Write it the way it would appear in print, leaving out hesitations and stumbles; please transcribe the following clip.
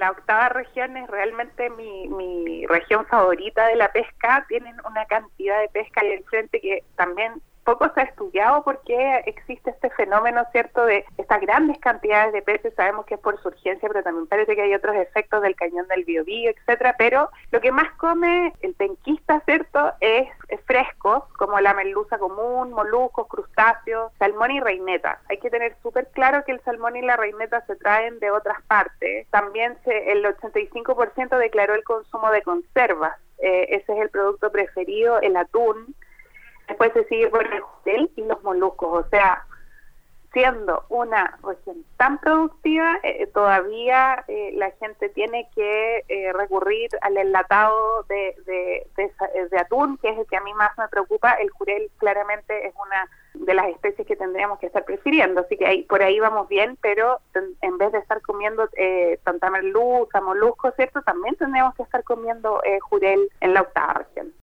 la octava región es realmente mi región favorita de la pesca. Tienen una cantidad de pesca ahí al frente que también poco se ha estudiado por qué existe este fenómeno, ¿cierto?, de estas grandes cantidades de peces. Sabemos que es por surgencia, pero también parece que hay otros efectos del cañón del Biobío, etcétera. Pero lo que más come el penquista, ¿cierto?, es frescos, como la merluza común, moluscos, crustáceos, salmón y reineta. Hay que tener súper claro que el salmón y la reineta se traen de otras partes. También el 85% declaró el consumo de conservas. Ese es el producto preferido, el atún. Después se sigue por el jurel y los moluscos. O sea, siendo una región tan productiva, todavía la gente tiene que recurrir al enlatado de atún, que es el que a mí más me preocupa. El jurel claramente es una de las especies que tendríamos que estar prefiriendo, así que por ahí vamos bien, pero en vez de estar comiendo tanta merluza, moluscos, ¿cierto?, también tendríamos que estar comiendo jurel en la octava región.